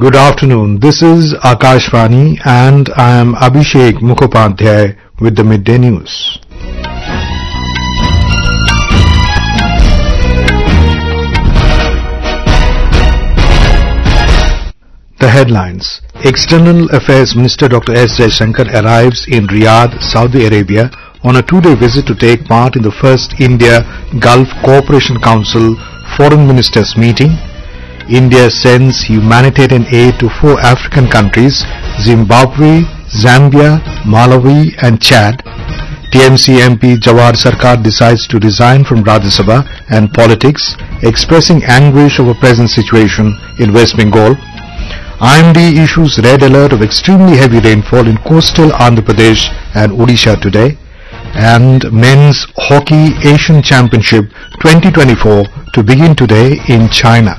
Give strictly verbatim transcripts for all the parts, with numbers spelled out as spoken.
Good afternoon. This is Akashvani and I am Abhishek Mukhopadhyay with the Midday News. The headlines. External Affairs Minister Doctor S. Jaishankar arrives in Riyadh, Saudi Arabia on a two-day visit to take part in the first India-Gulf Cooperation Council Foreign Ministers meeting. India sends humanitarian aid to four African countries, Zimbabwe, Zambia, Malawi and Chad. T M C M P Jawahar Sarkar decides to resign from Rajya Sabha and politics, expressing anguish over present situation in West Bengal. I M D issues red alert of extremely heavy rainfall in coastal Andhra Pradesh and Odisha today. And Men's Hockey Asian Championship twenty twenty-four to begin today in China.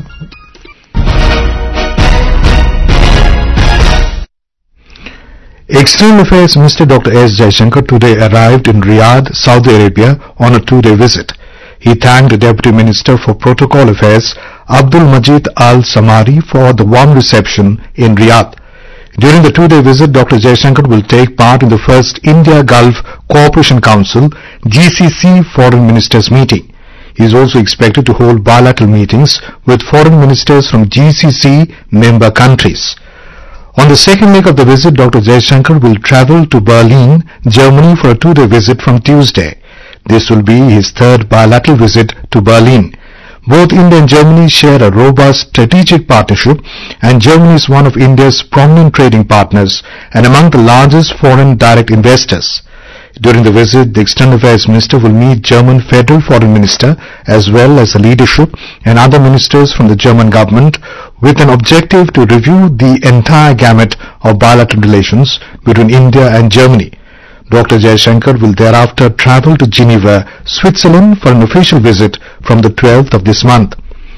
External Affairs Minister Doctor S. Jaishankar today arrived in Riyadh, Saudi Arabia on a two-day visit. He thanked the Deputy Minister for Protocol Affairs, Abdul Majid Al Samari, for the warm reception in Riyadh. During the two-day visit, Doctor Jaishankar will take part in the first India-Gulf Cooperation Council G C C Foreign Ministers meeting. He is also expected to hold bilateral meetings with foreign ministers from G C C member countries. On the second leg of the visit, Doctor Jaishankar will travel to Berlin, Germany for a two-day visit from Tuesday. This will be his third bilateral visit to Berlin. Both India and Germany share a robust strategic partnership, and Germany is one of India's prominent trading partners and among the largest foreign direct investors. During the visit, the External Affairs Minister will meet German Federal Foreign Minister as well as the leadership and other ministers from the German government with an objective to review the entire gamut of bilateral relations between India and Germany. Doctor Jaishankar will thereafter travel to Geneva, Switzerland for an official visit from the twelfth of this month.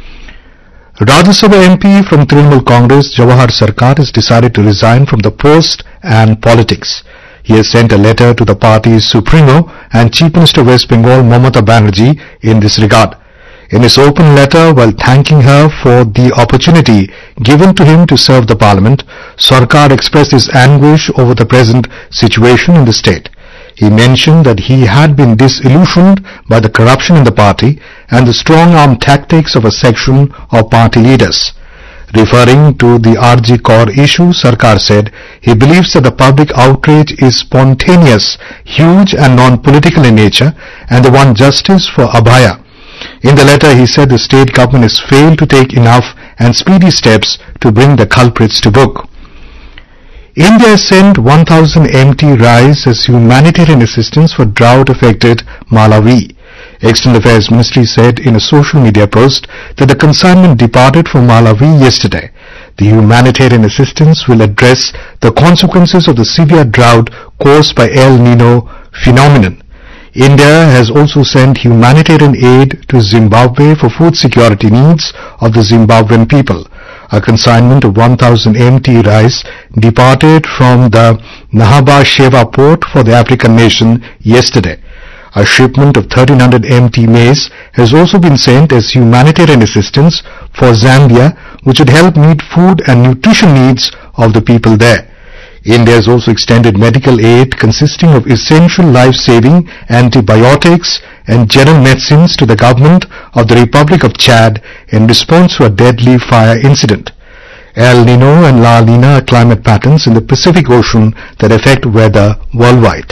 Rajya Sabha M P from Trinamool Congress Jawahar Sarkar has decided to resign from the post and politics. He has sent a letter to the party's Supremo and Chief Minister of West Bengal Mamata Banerjee in this regard. In his open letter, while thanking her for the opportunity given to him to serve the Parliament, Sarkar expressed his anguish over the present situation in the state. He mentioned that he had been disillusioned by the corruption in the party and the strong-arm tactics of a section of party leaders. Referring to the R G Kaur issue, Sarkar said he believes that the public outrage is spontaneous, huge and non-political in nature, and they want justice for Abhaya. In the letter, he said the state government has failed to take enough and speedy steps to bring the culprits to book. India has sent one thousand M T rice as humanitarian assistance for drought-affected Malawi. External Affairs Ministry said in a social media post that the consignment departed from Malawi yesterday. The humanitarian assistance will address the consequences of the severe drought caused by El Nino phenomenon. India has also sent humanitarian aid to Zimbabwe for food security needs of the Zimbabwean people. A consignment of one thousand M T rice departed from the Nahaba Sheva port for the African nation yesterday. A shipment of thirteen hundred M T maize has also been sent as humanitarian assistance for Zambia, which would help meet food and nutrition needs of the people there. India has also extended medical aid consisting of essential life-saving antibiotics and general medicines to the government of the Republic of Chad in response to a deadly fire incident. El Nino and La Nina are climate patterns in the Pacific Ocean that affect weather worldwide.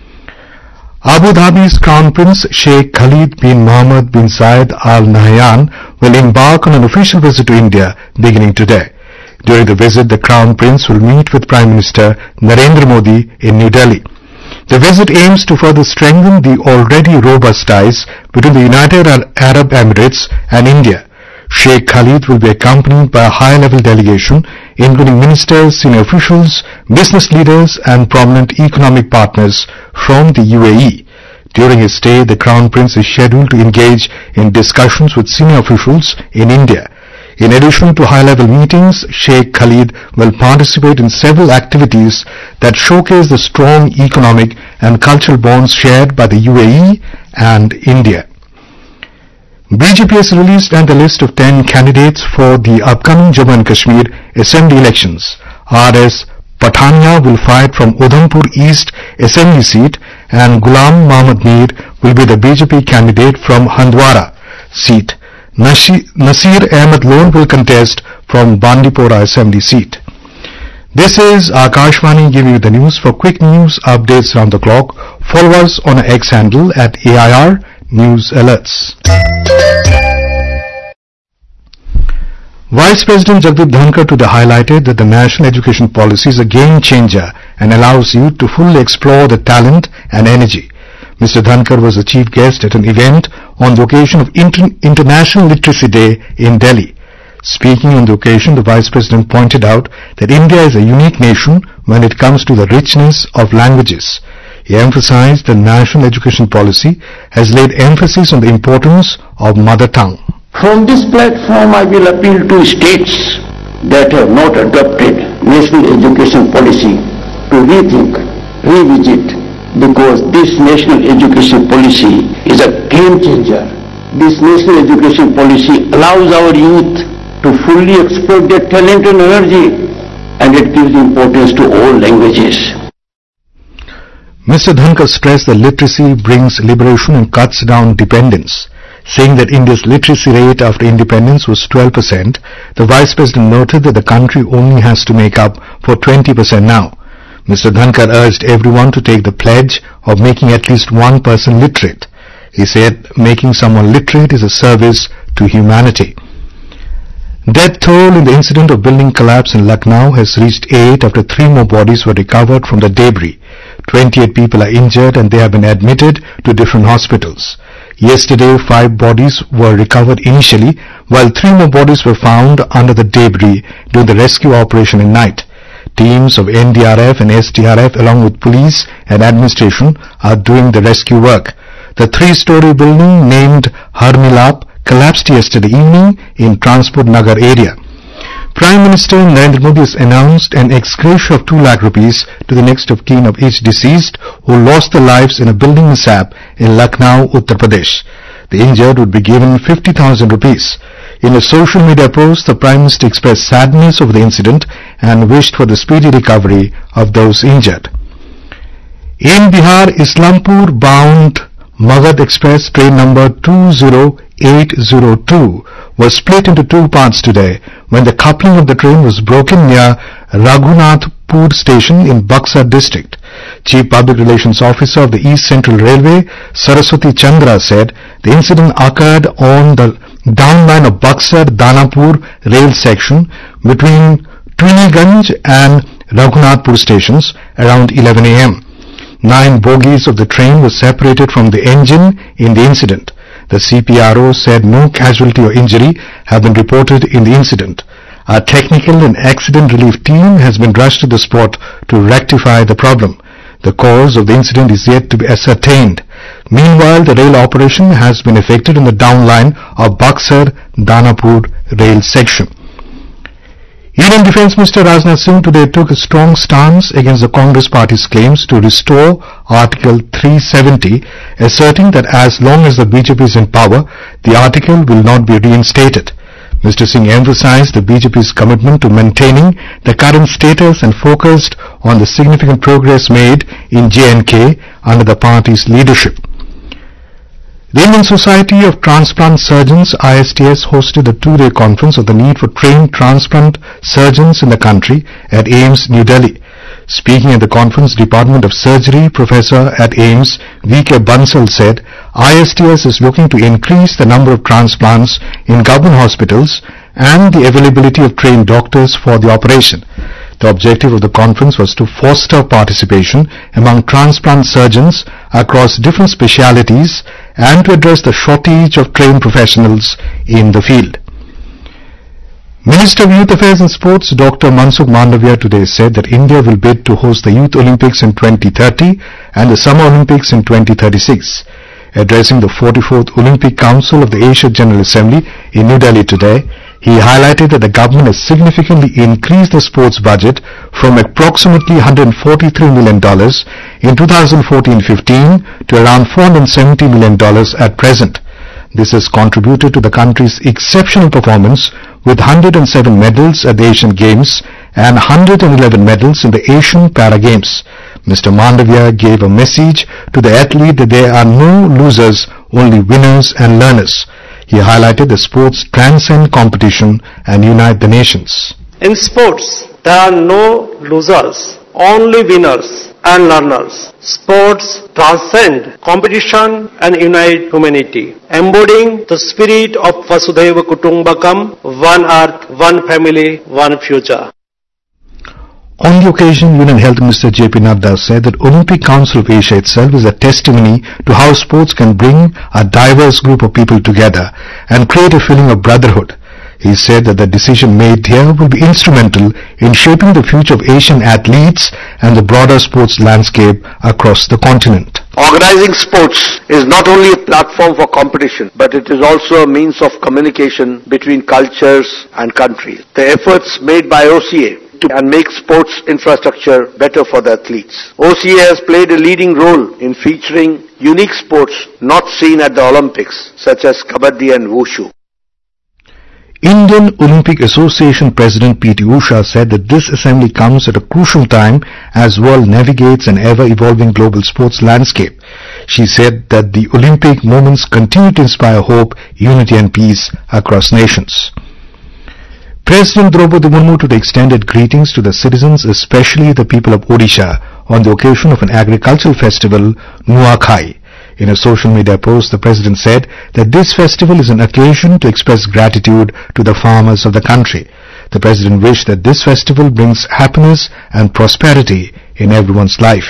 Abu Dhabi's Crown Prince Sheikh Khalid bin Mohammed bin Zayed Al Nahyan will embark on an official visit to India beginning today. During the visit, the Crown Prince will meet with Prime Minister Narendra Modi in New Delhi. The visit aims to further strengthen the already robust ties between the United Arab Emirates and India. Sheikh Khalid will be accompanied by a high-level delegation, including ministers, senior officials, business leaders and prominent economic partners from the U A E. During his stay, the Crown Prince is scheduled to engage in discussions with senior officials in India. In addition to high-level meetings, Sheikh Khalid will participate in several activities that showcase the strong economic and cultural bonds shared by the U A E and India. B J P has released the list of ten candidates for the upcoming Jammu and Kashmir Assembly elections. R S Pathania will fight from Udhampur East Assembly seat and Ghulam Mohammad Mir will be the B J P candidate from Handwara seat. Nasir Ahmed Lone will contest from Bandipora Assembly seat. This is Akashvani giving you the news. For quick news updates around the clock, follow us on our X handle at A I R News Alerts. Vice President Jagdeep Dhankar today highlighted that the national education policy is a game changer and allows you to fully explore the talent and energy. Mister Dhankar was the chief guest at an event on the occasion of Inter- International Literacy Day in Delhi. Speaking on the occasion, the Vice President pointed out that India is a unique nation when it comes to the richness of languages. He emphasized that national education policy has laid emphasis on the importance of mother tongue. From this platform, I will appeal to states that have not adopted national education policy to rethink, revisit, because this national education policy is a game changer. This national education policy allows our youth to fully exploit their talent and energy, and it gives importance to all languages. Mister Dhankar stressed that literacy brings liberation and cuts down dependence. Saying that India's literacy rate after independence was twelve percent, the Vice President noted that the country only has to make up for twenty percent now. Mister Dhankar urged everyone to take the pledge of making at least one person literate. He said making someone literate is a service to humanity. Death toll in the incident of building collapse in Lucknow has reached eight after three more bodies were recovered from the debris. twenty-eight people are injured and they have been admitted to different hospitals. Yesterday, five bodies were recovered initially, while three more bodies were found under the debris during the rescue operation in night. Teams of N D R F and S D R F along with police and administration are doing the rescue work. The three-story building named Harmilap collapsed yesterday evening in Transport Nagar area. Prime Minister Narendra Modi has announced an ex gratia of two lakh rupees to the next of kin of each deceased who lost their lives in a building mishap in Lucknow, Uttar Pradesh. The injured would be given fifty thousand rupees. In a social media post, the Prime Minister expressed sadness over the incident and wished for the speedy recovery of those injured. In Bihar, Islampur bound Magad Express train number two zero eight zero two was split into two parts today when the coupling of the train was broken near Raghunathpur station in Buxar district. Chief Public Relations Officer of the East Central Railway, Saraswati Chandra, said the incident occurred on the downline of Buxar-Danapur rail section between Twiniganj and Raghunathpur stations around eleven a m Nine bogies of the train were separated from the engine in the incident. The C P R O said no casualty or injury have been reported in the incident. A technical and accident relief team has been rushed to the spot to rectify the problem. The cause of the incident is yet to be ascertained. Meanwhile, the rail operation has been affected in the downline of Buxar-Danapur rail section. Union Defence Minister Rajnath Singh today took a strong stance against the Congress Party's claims to restore Article three seventy, asserting that as long as the B J P is in power, the article will not be reinstated. Mister Singh emphasized the B J P's commitment to maintaining the current status and focused on the significant progress made in J and K under the party's leadership. The Indian Society of Transplant Surgeons I S T S hosted a two-day conference on the need for trained transplant surgeons in the country at AIIMS, New Delhi. Speaking at the conference, Department of Surgery Professor at AIIMS, V K Bansal, said I S T S is looking to increase the number of transplants in government hospitals and the availability of trained doctors for the operation. The objective of the conference was to foster participation among transplant surgeons across different specialities and to address the shortage of trained professionals in the field. Minister of Youth Affairs and Sports Doctor Mansukh Mandavia today said that India will bid to host the Youth Olympics in twenty thirty and the Summer Olympics in twenty thirty-six. Addressing the forty-fourth Olympic Council of the Asia General Assembly in New Delhi today, he highlighted that the government has significantly increased the sports budget from approximately one hundred forty-three million dollars in two thousand fourteen fifteen to around four hundred seventy million dollars at present. This has contributed to the country's exceptional performance with one hundred seven medals at the Asian Games and one hundred eleven medals in the Asian Para Games. Mister Mandavia gave a message to the athlete that there are no losers, only winners and learners. He highlighted that sports transcend competition and unite the nations. In sports, there are no losers, only winners and learners. Sports transcend competition and unite humanity, embodying the spirit of Vasudhaiva Kutumbakam, one earth, one family, one future. On the occasion, Union Health Minister J P Nadda said that Olympic Council of Asia itself is a testimony to how sports can bring a diverse group of people together and create a feeling of brotherhood. He said that the decision made here will be instrumental in shaping the future of Asian athletes and the broader sports landscape across the continent. Organizing sports is not only a platform for competition, but it is also a means of communication between cultures and countries. The efforts made by O C A to and make sports infrastructure better for the athletes. O C A has played a leading role in featuring unique sports not seen at the Olympics, such as Kabaddi and Wushu. Indian Olympic Association President P T Usha said that this assembly comes at a crucial time as world navigates an ever-evolving global sports landscape. She said that the Olympic moments continue to inspire hope, unity and peace across nations. President Draupadi Murmu today extended greetings to the citizens, especially the people of Odisha, on the occasion of an agricultural festival, Nuakhai. In a social media post, the President said that this festival is an occasion to express gratitude to the farmers of the country. The President wished that this festival brings happiness and prosperity in everyone's life.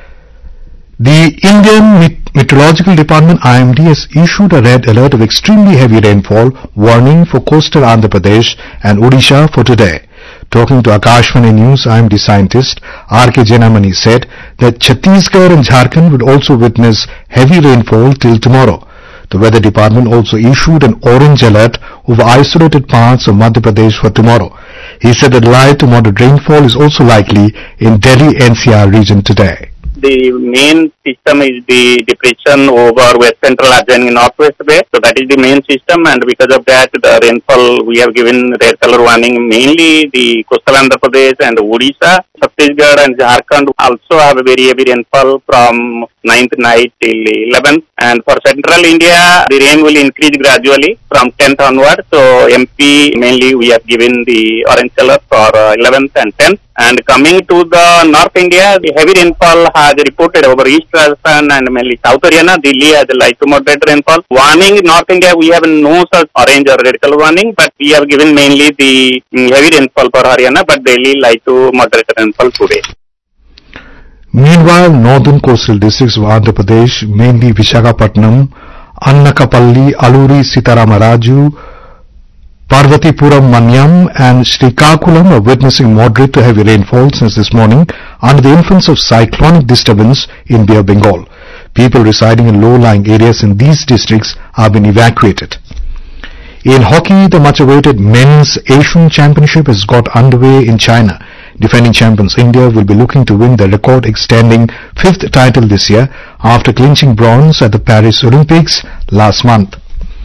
The Indian Meteorological Department I M D has issued a red alert of extremely heavy rainfall warning for coastal Andhra Pradesh and Odisha for today. Talking to Akashvani News, I M D scientist R K Jenamani said that Chhattisgarh and Jharkhand would also witness heavy rainfall till tomorrow. The weather department also issued an orange alert over isolated parts of Madhya Pradesh for tomorrow. He said that light to moderate rainfall is also likely in Delhi N C R region today. The main system is the depression over West Central adjoining Northwest Bay. So that is the main system, and because of that, the rainfall we have given red color warning. Mainly the coastal Andhra Pradesh and Odisha, Chhattisgarh and Jharkhand also have a very heavy rainfall from ninth night till eleventh. And for central India, the rain will increase gradually from tenth onward. So M P mainly we have given the orange color for uh, eleventh and tenth. And coming to the North India, the heavy rainfall has reported over East Rajasthan and mainly South Haryana. Delhi has a light to moderate rainfall. Warning North India, we have no such orange or red color warning, but we have given mainly the heavy rainfall for Haryana, but Delhi light to moderate rainfall today. Meanwhile, northern coastal districts of Andhra Pradesh, mainly Visakhapatnam, Annakapalli, Aluri, Sitaramaraju, Parvatipuram, Manyam and Srikakulam are witnessing moderate to heavy rainfall since this morning under the influence of cyclonic disturbance in Bay of Bengal. People residing in low-lying areas in these districts have been evacuated. In hockey, the much-awaited men's Asian Championship has got underway in China. Defending champions India will be looking to win the record-extending fifth title this year after clinching bronze at the Paris Olympics last month.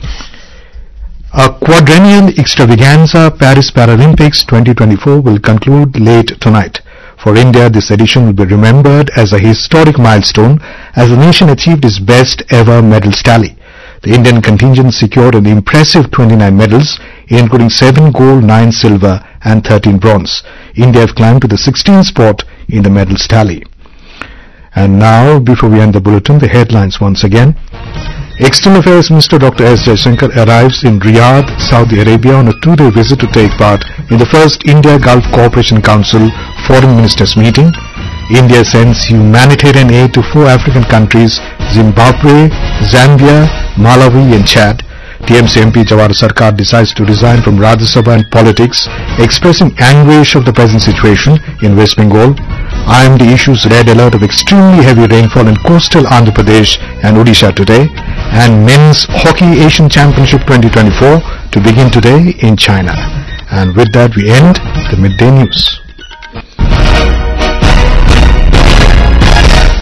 A quadrennial extravaganza, Paris Paralympics twenty twenty-four, will conclude late tonight. For India, this edition will be remembered as a historic milestone as the nation achieved its best ever medals tally. The Indian contingent secured an impressive twenty-nine medals, including seven gold, nine silver and thirteen bronze. India have climbed to the sixteenth spot in the medals tally. And now, before we end the bulletin, the headlines once again. External Affairs Minister Doctor S Jaishankar arrives in Riyadh, Saudi Arabia on a two-day visit to take part in the first India-Gulf Cooperation Council Foreign Ministers meeting. India sends humanitarian aid to four African countries, Zimbabwe, Zambia, Malawi and Chad. T M C M P Jawahar Sarkar decides to resign from Rajya Sabha and politics, expressing anguish of the present situation in West Bengal. I M D issues red alert of extremely heavy rainfall in coastal Andhra Pradesh and Odisha today. And Men's Hockey Asian Championship twenty twenty-four to begin today in China. And with that we end the Midday News.